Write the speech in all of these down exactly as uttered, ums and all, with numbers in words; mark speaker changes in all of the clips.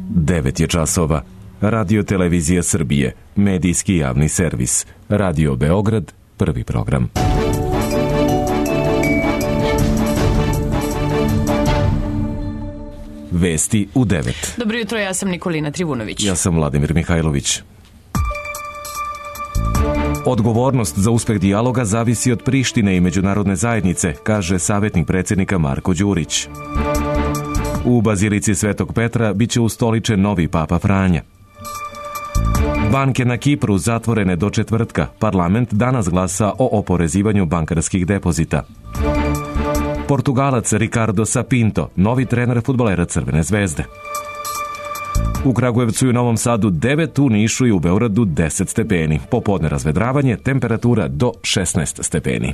Speaker 1: devet je časova. Radio Televizija Srbije, medijski javni servis. Radio Beograd, prvi program. Vesti u devet.
Speaker 2: Dobro jutro, ja sam Nikolina Trivunović.
Speaker 1: Ja sam Vladimir Mihajlović. Odgovornost za uspeh dijaloga zavisi od Prištine i međunarodne zajednice, kaže savjetnik predsjednika Marko Đurić. U Bazilici Svetog Petra biće ustoličen novi papa Franja. Banke na Kipru zatvorene do četvrtka. Parlament danas glasa o oporezivanju bankarskih depozita. Portugalac Ricardo Sapinto, novi trener fudbalera Crvene zvezde. U Kragujevcu i u Novom Sadu devet, u Nišu i u Beogradu deset stepeni. Popodne razvedravanje, temperatura do šesnaest stepeni.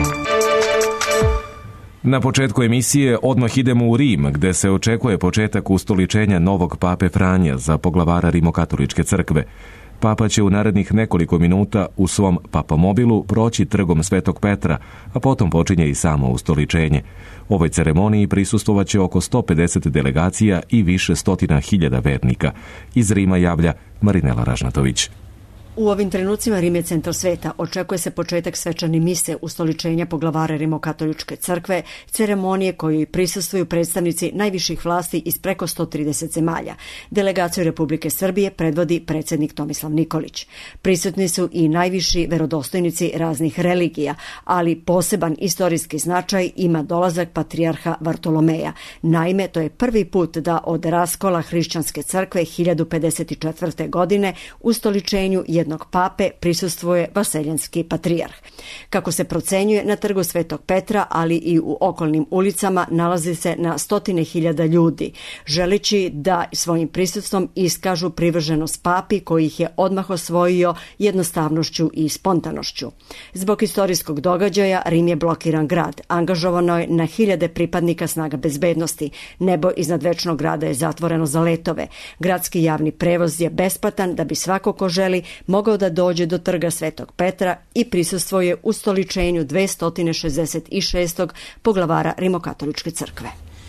Speaker 1: Na početku emisije odmah idemo u Rim, gde se očekuje početak ustoličenja novog pape Franja za poglavara Rimokatoličke crkve. Papa će u narednih nekoliko minuta u svom papamobilu proći trgom Svetog Petra, a potom počinje i samo ustoličenje. Ovoj ceremoniji prisustvovaće oko sto pedeset delegacija i više stotina hiljada vernika. Iz Rima javlja Marinela Ražnatović.
Speaker 3: U ovim trenucima Rim je centar sveta. Očekuje se početak svečane mise ustoličenja poglavara Rimokatoličke crkve, ceremonije kojoj prisustvuju predstavnici najviših vlasti iz preko sto trideset zemalja. Delegaciju Republike Srbije predvodi predsjednik Tomislav Nikolić. Prisutni su i najviši verodostojnici raznih religija, ali poseban istorijski značaj ima dolazak patrijarha Vartolomeja. Naime, to je prvi put da od raskola hrišćanske crkve hiljadu pedeset četvrte. godine ustoličenju jednog pape prisustvuje vaseljanski patrijarh. Kako se procenjuje, na trgu Svetog Petra, ali i u okolnim ulicama nalazi se na stotine hiljada ljudi, želeći da svojim prisustvom iskažu privrženost papi koji ih je odmah osvojio jednostavnošću i spontanošću. Zbog istorijskog događaja Rim je blokiran grad. Angažovano je na hiljade pripadnika snaga bezbednosti. Nebo iznad večnog grada je zatvoreno za letove. Gradski javni prevoz je besplatan da bi svako ko želi mogao da dođe do trga Svetog Petra i prisustvuje ustoličenju dvesta šezdeset šestog poglavara Rimokatoličke crkve.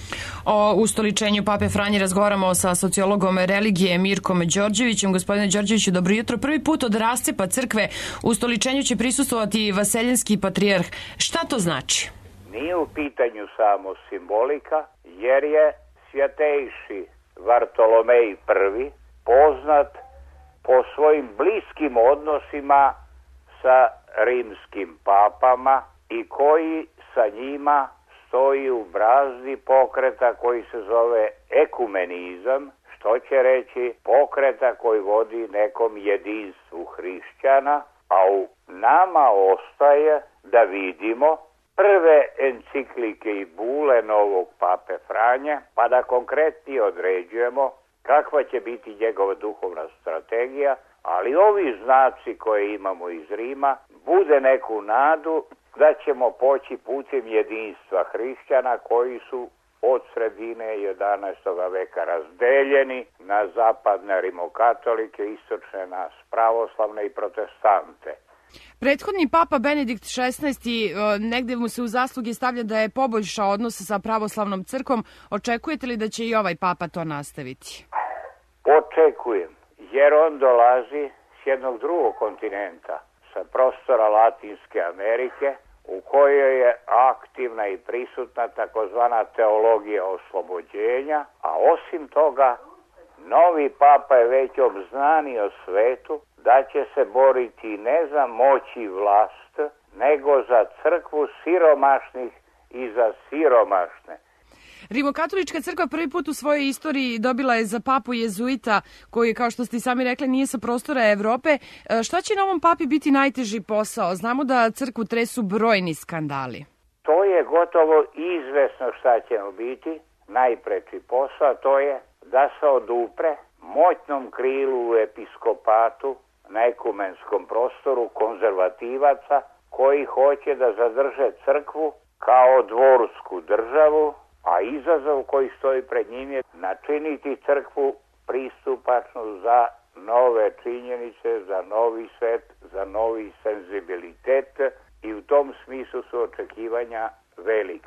Speaker 2: O ustoličenju pape Franje razgovaramo sa sociologom religije Mirkom Đorđevićem. Gospodine Đorđeviću, dobro jutro. Prvi put od rascepa crkve ustoličenju će prisustvovati vaseljanski patrijarh. Šta to znači?
Speaker 4: Nije u pitanju samo simbolika, jer je svjatejši Vartolomej prvi poznat po svojim bliskim odnosima sa rimskim papama i koji sa njima stoji u brazdi pokreta koji se zove ekumenizam, što će reći pokreta koji vodi nekom jedinstvu hrišćana, a u nama ostaje da vidimo prve enciklike i bule novog pape Franja, pa da konkretnije određujemo kakva će biti njegova duhovna strategija, ali ovi znaci koje imamo iz Rima bude neku nadu da ćemo poći putem jedinstva hrišćana koji su od sredine jedanaestog. veka razdeljeni na zapadne rimokatolike, istočne na pravoslavne i protestante.
Speaker 2: Prethodni papa Benedikt šesnaesti. negde mu se u zasluge stavlja da je poboljšao odnose sa pravoslavnom crkvom. Očekujete li da će i ovaj papa to nastaviti?
Speaker 4: Očekujem, jer on dolazi s jednog drugog kontinenta, sa prostora Latinske Amerike, u kojoj je aktivna i prisutna takozvana teologija oslobođenja, a osim toga, novi papa je već obznanio svetu da će se boriti ne za moć i vlast, nego za crkvu siromašnih i za siromašne.
Speaker 2: Rimokatolička crkva prvi put u svojoj istoriji dobila je za papu jezuita koji, kao što ste sami rekli, nije sa prostora Evrope. Šta će novom papi biti najteži posao? Znamo da crkvu tresu brojni skandali.
Speaker 4: To je gotovo izvesno šta će mu biti najpreči posao, to je da se odupre moćnom krilu u episkopatu na ekumenskom prostoru konzervativaca koji hoće da zadrže crkvu kao dvorsku državu, a izazov koji stoji pred njim je načiniti crkvu pristupačnu za nove činjenice, za novi svet, za novi senzibilitet i u tom smislu su očekivanja velika.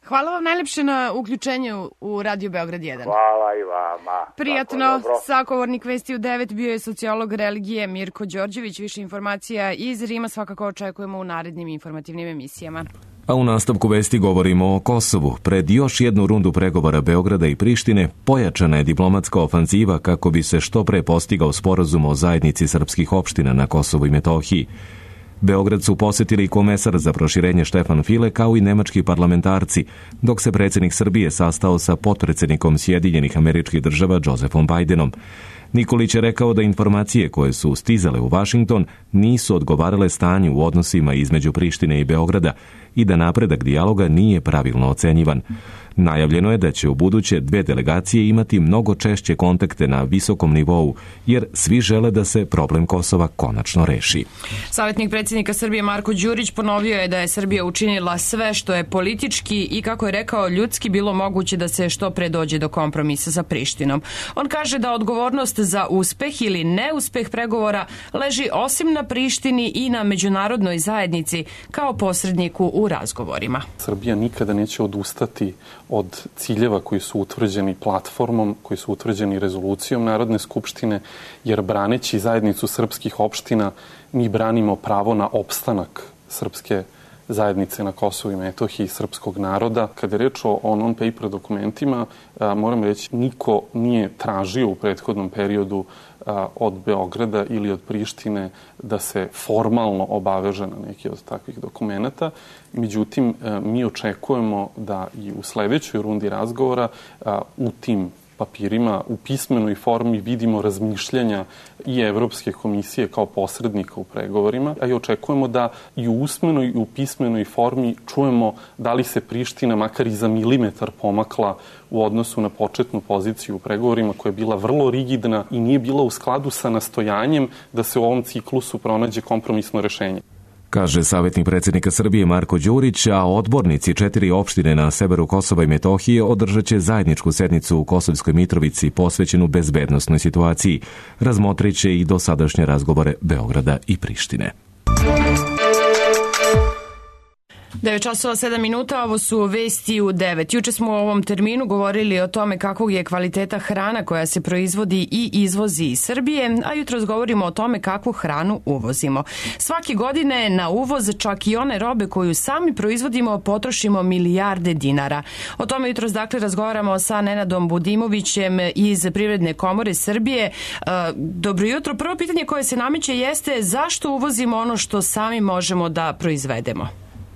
Speaker 2: Hvala vam najlepše na uključenju u Radio Beograd jedan.
Speaker 4: Hvala i vama.
Speaker 2: Prijatno, sagovornik Vesti u devet bio je sociolog religije Mirko Đorđević. Više informacija iz Rima svakako očekujemo u narednim informativnim emisijama.
Speaker 1: A u nastavku vesti govorimo o Kosovu. Pred još jednu rundu pregovora Beograda i Prištine pojačana je diplomatska ofanziva kako bi se što pre postigao sporazum o zajednici srpskih opština na Kosovu i Metohiji. Beograd su posetili komesar za proširenje Štefan File kao i nemački parlamentarci, dok se predsjednik Srbije sastao sa potpredsjednikom Sjedinjenih Američkih Država Josephom Bidenom. Nikolić je rekao da informacije koje su stizale u Vašington nisu odgovarale stanju u odnosima između Prištine i Beograda i da napredak dijaloga nije pravilno ocenjivan. Najavljeno je da će u buduće dve delegacije imati mnogo češće kontakte na visokom nivou, jer svi žele da se problem Kosova konačno reši.
Speaker 2: Savjetnik predsjednika Srbije Marko Đurić ponovio je da je Srbija učinila sve što je politički i, kako je rekao, ljudski bilo moguće da se što pre dođe do kompromisa sa Prištinom. On kaže da odgovornost za uspeh ili neuspeh pregovora leži osim na Prištini i na međunarodnoj zajednici kao posredniku u razgovorima.
Speaker 5: Srbija nikada neće odustati od ciljeva koji su utvrđeni platformom, koji su utvrđeni rezolucijom Narodne skupštine, jer braneći zajednicu srpskih opština mi branimo pravo na opstanak srpske zajednice na Kosovu i Metohiji, srpskog naroda. Kada je reč o non-paper dokumentima, moram reći, niko nije tražio u prethodnom periodu od Beograda ili od Prištine da se formalno obaveže na neki od takvih dokumenata. Međutim, mi očekujemo da i u sledećoj rundi razgovora u tim papirima u pismenoj formi vidimo razmišljanja i Evropske komisije kao posrednika u pregovorima, a i očekujemo da i u usmenoj i u pismenoj formi čujemo da li se Priština makar i za milimetar pomakla u odnosu na početnu poziciju u pregovorima koja je bila vrlo rigidna i nije bila u skladu sa nastojanjem da se u ovom ciklusu pronađe kompromisno rešenje.
Speaker 1: Kaže savjetnik predsjednika Srbije Marko Đurić, a odbornici četiri opštine na severu Kosova i Metohije održat će zajedničku sednicu u Kosovskoj Mitrovici posvećenu bezbednosnoj situaciji. Razmotrit će i dosadašnje razgovore Beograda i Prištine.
Speaker 2: devet časova sedam minuta, ovo su Vesti u devet. Juče smo u ovom terminu govorili o tome kakvog je kvaliteta hrana koja se proizvodi i izvozi iz Srbije, a jutros govorimo o tome kakvu hranu uvozimo. Svake godine na uvoz čak i one robe koju sami proizvodimo potrošimo milijarde dinara. O tome jutros dakle razgovaramo sa Nenadom Budimovićem iz Privredne komore Srbije. Dobro jutro. Prvo pitanje koje se nameće jeste zašto uvozimo ono što sami možemo da proizvedemo?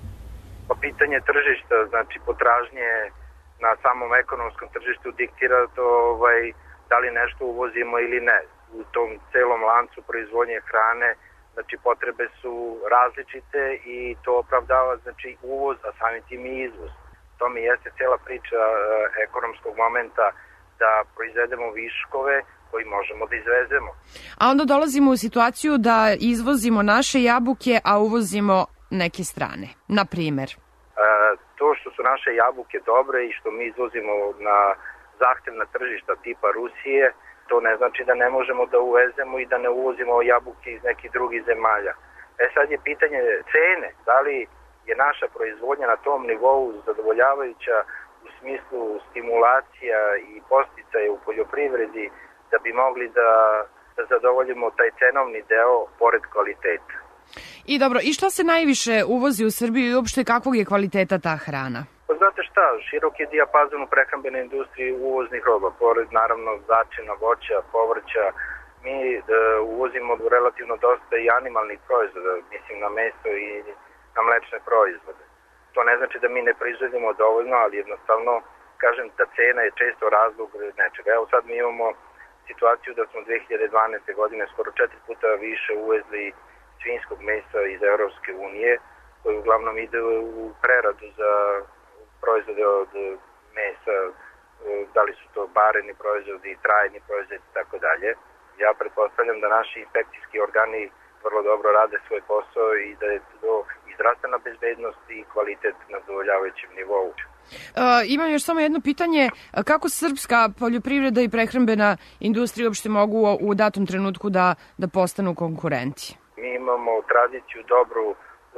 Speaker 6: Pitanje tržišta, znači potražnje na samom ekonomskom tržištu diktira to ovaj, da li nešto uvozimo ili ne. U tom celom lancu proizvodnje hrane, znači potrebe su različite i to opravdava znači uvoz, a samim tim i izvoz. To mi jeste cela priča e, ekonomskog momenta da proizvedemo viškove koji možemo da izvezemo.
Speaker 2: A onda dolazimo u situaciju da izvozimo naše jabuke, a uvozimo neke strane, na primer.
Speaker 6: To što su naše jabuke dobre i što mi izvozimo na zahtevna tržišta tipa Rusije, to ne znači da ne možemo da uvezemo i da ne uvozimo jabuke iz nekih drugih zemalja. E sad je pitanje cene, da li je naša proizvodnja na tom nivou zadovoljavajuća u smislu stimulacija i posticaja u poljoprivredi da bi mogli da, da zadovoljimo taj cenovni deo pored kvaliteta.
Speaker 2: I dobro, i što se najviše uvozi u Srbiju i uopšte kakvog je kvaliteta ta hrana?
Speaker 6: Pa znate šta, širok je dijapazon u prehrambenoj industriji uvoznih roba, pored naravno začina, voća, povrća. Mi e, uvozimo relativno dosta i animalnih proizvoda, mislim na meso i na mlečne proizvode. To ne znači da mi ne proizvodimo dovoljno, ali jednostavno kažem da cena je često razlog nečega. Evo sad mi imamo situaciju da smo dve hiljade dvanaeste. godine skoro četiri puta više uvezli svinjskog mesa iz Evropske unije, koji uglavnom ide u preradu za proizvode od mesa, da li su to bareni proizvodi, trajni proizvodi i tako dalje. Ja pretpostavljam da naši inspekcijski organi vrlo dobro rade svoj posao i da je to i zdravstvena bezbednost i kvalitet na zadovoljavajućem nivou.
Speaker 2: E, imam još samo jedno pitanje. Kako srpska poljoprivreda i prehrambena industrija uopšte mogu u datom trenutku da, da postanu konkurenti?
Speaker 6: Mi imamo tradiciju dobru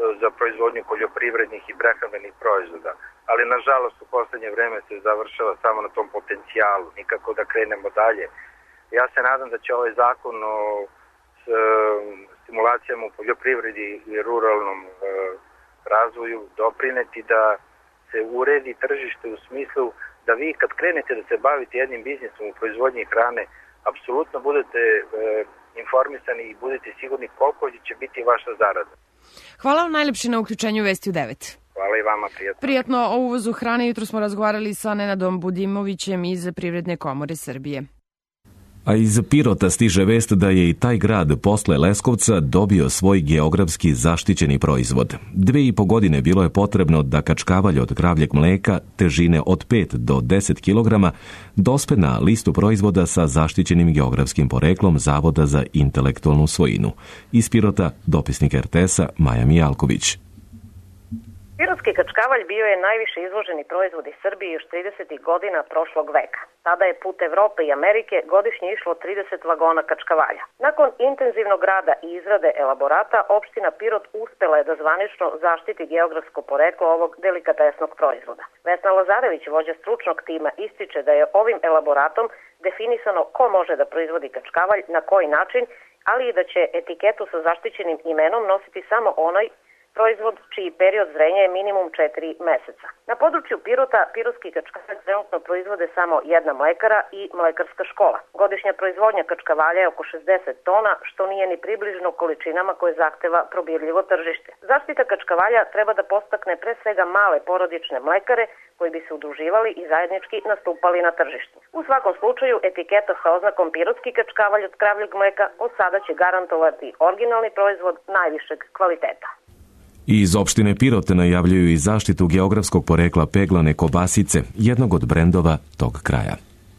Speaker 6: za proizvodnju poljoprivrednih i prehrambenih proizvoda. Ali nažalost u poslednje vreme se završava samo na tom potencijalu, nikako da krenemo dalje. Ja se nadam da će ovaj zakon o s, stimulacijama u poljoprivredi i ruralnom e, razvoju doprineti da se uredi tržište u smislu da vi kad krenete da se bavite jednim biznisom u proizvodnji hrane, apsolutno budete e, informisani i budete sigurni koliko će biti vaša zarada.
Speaker 2: Hvala vam najlepše na uključenju Vesti u devet.
Speaker 6: Hvala i vama, prijatno.
Speaker 2: Prijatno o uvozu hrane. Jutro smo razgovarali sa Nenadom Budimovićem iz Privredne komore Srbije.
Speaker 1: A iz Pirota stiže vest da je i taj grad posle Leskovca dobio svoj geografski zaštićeni proizvod. Dve i po godine bilo je potrebno da kačkavalj od kravljeg mleka težine od pet do deset kilograma dospe na listu proizvoda sa zaštićenim geografskim poreklom Zavoda za intelektualnu svojinu. Iz Pirota dopisnik er te es-a Maja Mijalković.
Speaker 7: Pirotski kačkavalj bio je najviše izvoženi proizvod iz Srbije još tridesetih godina prošlog veka. Tada je put Evrope i Amerike godišnje išlo trideset vagona kačkavalja. Nakon intenzivnog rada i izrade elaborata, opština Pirot uspela je da zvanično zaštiti geografsko poreklo ovog delikatesnog proizvoda. Vesna Lazarević, vođa stručnog tima, ističe da je ovim elaboratom definisano ko može da proizvodi kačkavalj, na koji način, ali i da će etiketu sa zaštićenim imenom nositi samo onaj proizvod čiji period zrenja je minimum četiri meseca. Na području Pirota, pirotski kačkavalj trenutno proizvode samo jedna mlekara i mlekarska škola. Godišnja proizvodnja kačkavalja je oko šezdeset tona, što nije ni približno količinama koje zahteva probirljivo tržište. Zaštita kačkavalja treba da podstakne pre svega male porodične mlekare koji bi se udruživali i zajednički nastupali na tržištu. U svakom slučaju, etiketa sa oznakom pirotski kačkavalj od kravljeg mleka od sada će garantovati originalni proizvod najvišeg kvaliteta.
Speaker 1: Iz opštine Pirot najavljuju i zaštitu geografskog porekla peglane kobasice, jednog od brendova tog kraja.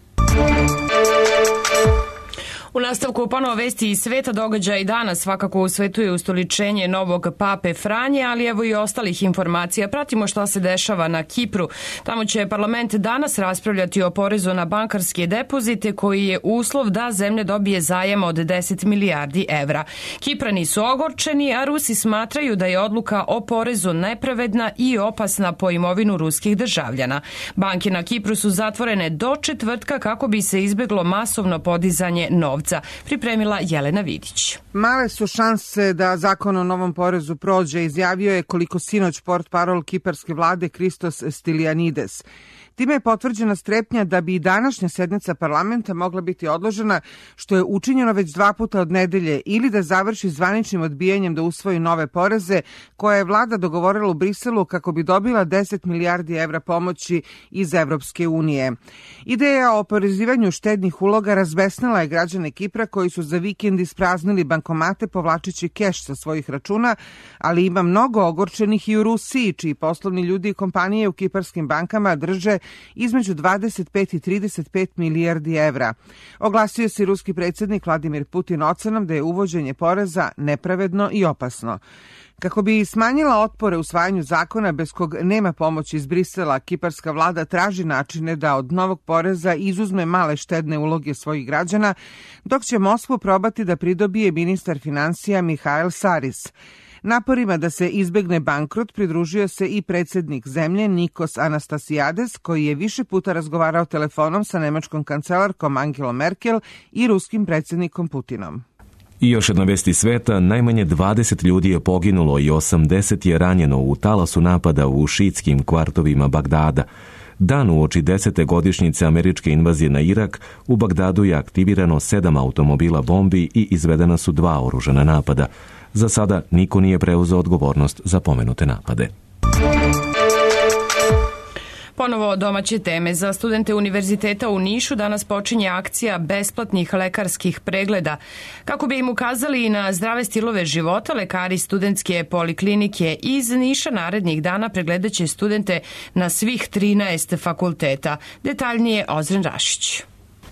Speaker 2: U nastavku ponovo vesti iz sveta, događaja i danas svakako u svetu je ustoličenje novog pape Franje, ali evo i ostalih informacija. Pratimo šta se dešava na Kipru. Tamo će parlament danas raspravljati o porezu na bankarske depozite koji je uslov da zemlja dobije zajam od deset milijardi evra. Kiprani su ogorčeni, a Rusi smatraju da je odluka o porezu nepravedna i opasna po imovinu ruskih državljana. Banke na Kipru su zatvorene do četvrtka kako bi se izbeglo masovno podizanje novca. Pripremila Jelena Vidić.
Speaker 8: Male su šanse da zakon o novom porezu prođe, izjavio je koliko sinoć portparol kiparske vlade Christos Stylianides. Time je potvrđena strepnja da bi i današnja sednica parlamenta mogla biti odložena, što je učinjeno već dva puta od nedelje, ili da završi zvaničnim odbijanjem da usvoji nove poreze koje je vlada dogovorila u Briselu kako bi dobila deset milijardi evra pomoći iz Evropske unije. Ideja o oporezivanju štednih uloga razbesnila je građane Kipra koji su za vikend ispraznili bankomate povlačeći keš sa svojih računa, ali ima mnogo ogorčenih i u Rusiji, čiji poslovni ljudi i kompanije u kiparskim bankama drže između dvadeset pet i trideset pet milijardi evra. Oglasio se ruski predsjednik Vladimir Putin ocenom da je uvođenje poreza nepravedno i opasno. Kako bi smanjila otpore usvajanju zakona bez kog nema pomoći iz Brisela, kiparska vlada traži načine da od novog poreza izuzme male štedne uloge svojih građana, dok će Moskvu probati da pridobije ministar finansija Mihail Saris. Naporima da se izbegne bankrot pridružio se i predsjednik zemlje Nikos Anastasiades, koji je više puta razgovarao telefonom sa nemačkom kancelarkom Angelom Merkel i ruskim predsjednikom Putinom.
Speaker 1: I još jedna vest iz sveta, najmanje dvadeset ljudi je poginulo i osamdeset je ranjeno u talasu napada u šiitskim kvartovima Bagdada. Dan uoči desete godišnjice američke invazije na Irak, u Bagdadu je aktivirano sedam automobila bombi i izvedena su dva oružana napada. Za sada niko nije preuzeo odgovornost za pomenute napade.
Speaker 2: Ponovo domaće teme. Za studente Univerziteta u Nišu danas počinje akcija besplatnih lekarskih pregleda. Kako bi im ukazali na zdrave stilove života, lekari studentske poliklinike iz Niša narednih dana pregledaće studente na svih trinaest fakulteta. Detaljnije Ozren Rašić.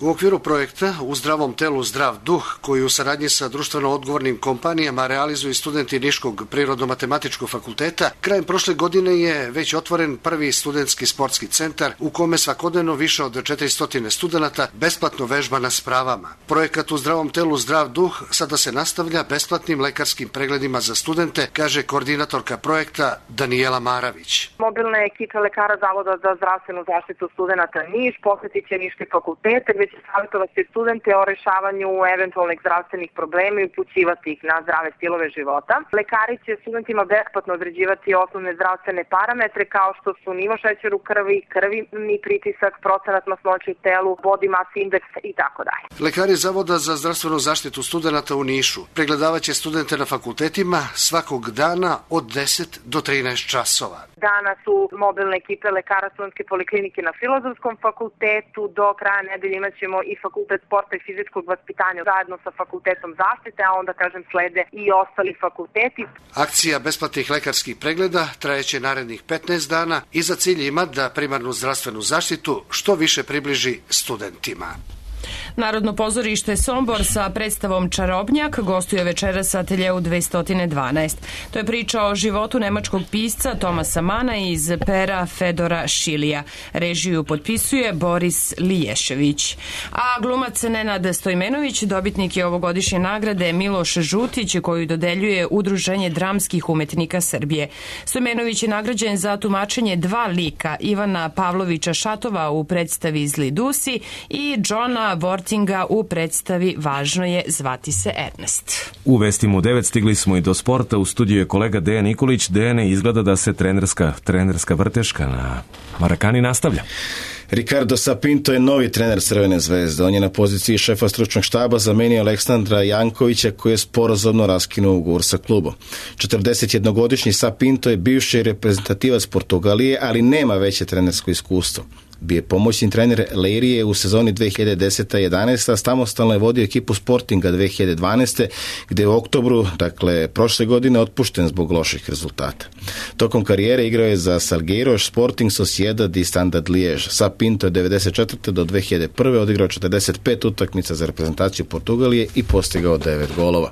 Speaker 9: U okviru projekta U zdravom telu zdrav duh, koji u saradnji sa društveno odgovornim kompanijama realizuju studenti Niškog prirodno-matematičkog fakulteta, krajem prošle godine je već otvoren prvi studentski sportski centar u kome svakodnevno više od četiristo studenata besplatno vežba na spravama. Projekat U zdravom telu zdrav duh sada se nastavlja besplatnim lekarskim pregledima za studente, kaže koordinatorka projekta Danijela Maravić.
Speaker 10: Mobilne ekipe lekara Zavoda za zdravstvenu zaštitu studenata Niš posjetit će Niški fakultet gdje će savjetovati studente o rešavanju eventualnih zdravstvenih problema i upućivati ih na zdrave stilove života. Lekari će studentima besplatno određivati osnovne zdravstvene parametre kao što su nivo šećera u krvi, krvni pritisak, procenat masnoće u telu, body mass index i tako dalje.
Speaker 9: Lekari Zavoda za zdravstvenu zaštitu studenata u Nišu pregledavaće studente na fakultetima svakog dana od deset do trinaest časova.
Speaker 10: Danas su mobilne ekipe lekara studentske poliklinike na Filozofskom fakultetu, do kraja nedelje imat ćemo i fakultet sporta i fizičkog vaspitanja zajedno sa fakultetom zaštite, a onda kažem slede i ostali fakulteti.
Speaker 9: Akcija besplatnih lekarskih pregleda trajeće narednih petnaest dana i za cilj ima da primarnu zdravstvenu zaštitu što više približi studentima.
Speaker 2: Narodno pozorište Sombor sa predstavom Čarobnjak gostuje večeras sa ateljeu dvesta dvanaest. To je priča o životu nemačkog pisca Tomasa Mana iz pera Fedora Šilija. Režiju potpisuje Boris Liješević. A glumac Nenad Stojmenović dobitnik je ovogodišnje nagrade Miloš Žutić, koju dodeljuje Udruženje dramskih umetnika Srbije. Stojmenović je nagrađen za tumačenje dva lika, Ivana Pavlovića Šatova u predstavi Zli Dusi i Johna Vortinga u predstavi Važno je zvati se Ernest.
Speaker 1: U vestima u devet stigli smo i do sporta. U studiju je kolega Dejan Nikolić. Dejane, izgleda da se trenerska, trenerska vrteška na Marakani nastavlja.
Speaker 11: Ricardo Sapinto je novi trener Crvene zvezde. On je na poziciji šefa stručnog štaba zamenio Aleksandra Jankovića, koji je sporazumno raskinuo ugovor sa klubom. četrdesetjednogodišnji Sapinto je bivši reprezentativac Portugalije, ali nema veće trenersko iskustvo. Bio je pomoćni trener Leirije u sezoni dve hiljade desete jedanaeste. Samostalno je vodio ekipu Sportinga dve hiljade dvanaeste. gde je u oktobru, dakle prošle godine, otpušten zbog loših rezultata. Tokom karijere igrao je za Salgueiros, Sporting, Sociedad i Standard Liège. Sapinto je devedeset četvrte do dve hiljade prve. odigrao četrdeset pet utakmica za reprezentaciju Portugalije i postigao devet golova.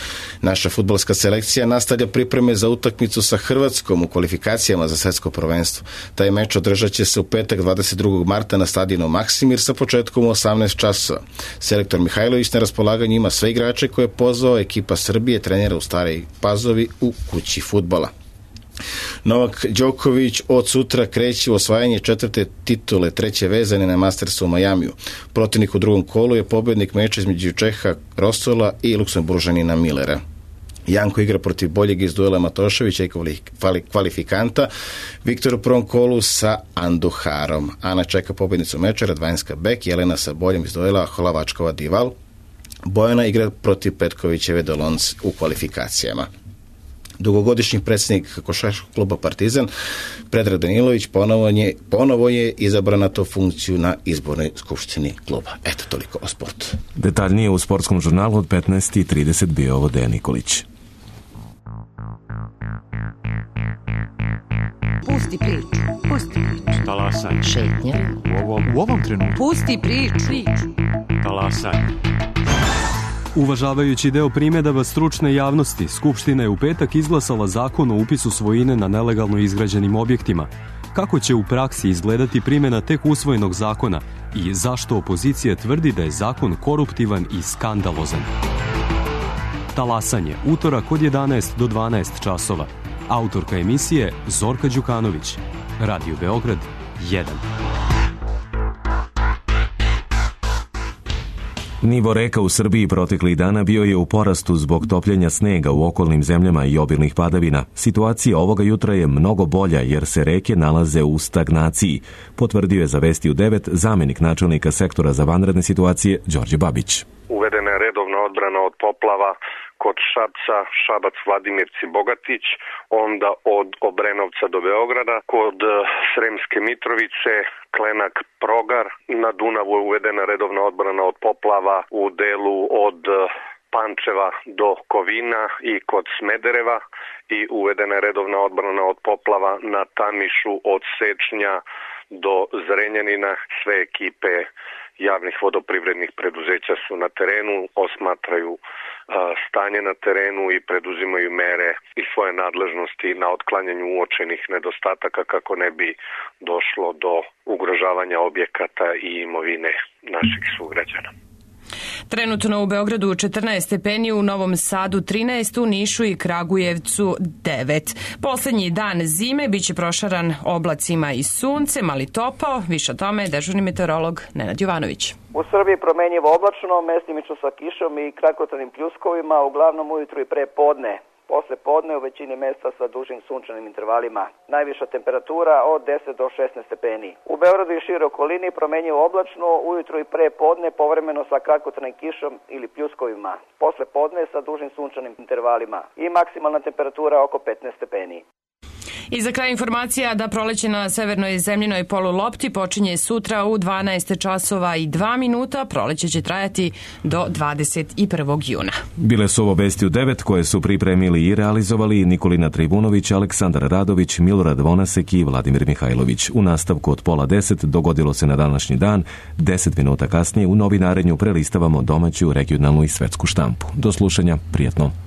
Speaker 11: Naša fudbalska selekcija nastavlja pripreme za utakmicu sa Hrvatskom u kvalifikacijama za svetsko prvenstvo. Taj meč održat će se u petak dvadeset drugog marta na stadionu Maksimir sa početkom u osamnaest časova. Selektor Mihajlović na raspolaganju ima sve igrače koje je pozvao ekipa Srbije, trenera u Staroj Pazovi u kući fudbala. Novak Đoković od sutra kreće u osvajanje četvrte titule, treće vezane na Mastersu u Majamiju. Protivnik u drugom kolu je pobednik meča između Čeha Rostola i Luksemburžanina Millera. Janko igra protiv boljeg iz duela Matoševića i kvalifikanta. Viktor u prvom kolu sa Anduharom. Ana čeka pobednicu meča, Radvanjska Bek, Jelena sa boljim iz duela Holavačkova Dival. Bojana igra protiv Petkovićeve Dolonc u kvalifikacijama. Dugogodišnji predsjednik košarkaškog kluba Partizan, Predrag Danilović, ponovo je, ponovo je izabran na tu funkciju na izbornoj skupštini kluba. Eto, toliko o sportu.
Speaker 1: Detaljnije u sportskom žurnalu od petnaest i trideset bio ovo Dejan Nikolić.
Speaker 12: Pusti priču, pusti priču.
Speaker 13: Talasaj.
Speaker 12: Šetnja.
Speaker 13: U ovom, u ovom trenutku.
Speaker 12: Pusti priču.
Speaker 13: Talasaj.
Speaker 14: Uvažavajući deo primjedaba stručne javnosti, Skupština je u petak izglasala zakon o upisu svojine na nelegalno izgrađenim objektima. Kako će u praksi izgledati primjena tek usvojenog zakona i zašto opozicija tvrdi da je zakon koruptivan i skandalozan? Talasanje, utorak od jedanaest do dvanaest časova. Autorka emisije Zorka Đukanović. Radio Beograd jedan.
Speaker 1: Nivo reka u Srbiji proteklih dana bio je u porastu zbog topljenja snega u okolnim zemljama i obilnih padavina. Situacija ovoga jutra je mnogo bolja jer se reke nalaze u stagnaciji, potvrdio je za Vesti u devet zamenik načelnika sektora za vanredne situacije Đorđe Babić.
Speaker 15: Uvedena je redovna odbrana od poplava kod Šapca, Šabac, Vladimirci, Bogatić, onda od Obrenovca do Beograda, kod Sremske Mitrovice, Klenak, Progar. Na Dunavu je uvedena redovna odbrana od poplava u delu od Pančeva do Kovina i kod Smedereva i uvedena je redovna odbrana od poplava na Tamišu od Sečnja do Zrenjanina. Sve ekipe javnih vodoprivrednih preduzeća su na terenu, osmatraju stanje na terenu i preduzimaju mere i svoje nadležnosti na otklanjanju uočenih nedostataka kako ne bi došlo do ugrožavanja objekata i imovine naših sugrađana.
Speaker 2: Trenutno u Beogradu četrnaest stepeni, u Novom Sadu trinaest, u Nišu i Kragujevcu devet. Poslednji dan zime biće prošaran oblacima i suncem, ali topao. Više o tome dežurni meteorolog Nenad Jovanović.
Speaker 16: U Srbiji promenjivo oblačno, mestimično sa kišom i kratkotrajnim pljuskovima, uglavnom ujutru i pre podne. Posle podne u većini mesta sa dužim sunčanim intervalima. Najviša temperatura od deset do šesnaest stepeni. U Beogradu i široj okolini promenjivo oblačno, ujutru i pre podne povremeno sa kratkotrajnim kišom ili pljuskovima. Posle podne sa dužim sunčanim intervalima i maksimalna temperatura oko petnaest stepeni.
Speaker 2: I za kraj informacija da proleće na severnoj zemljinoj polulopti počinje sutra u dvanaest časova i dva minuta. Proleće će trajati do dvadeset prvog juna.
Speaker 1: Bile su ovo vesti u devet koje su pripremili i realizovali Nikolina Trivunović, Aleksandar Radović, Milorad Vonasek i Vladimir Mihajlović. U nastavku od pola deset dogodilo se na današnji dan. Deset minuta kasnije u novinarenju prelistavamo domaću, regionalnu i svetsku štampu. Do slušanja, prijatno.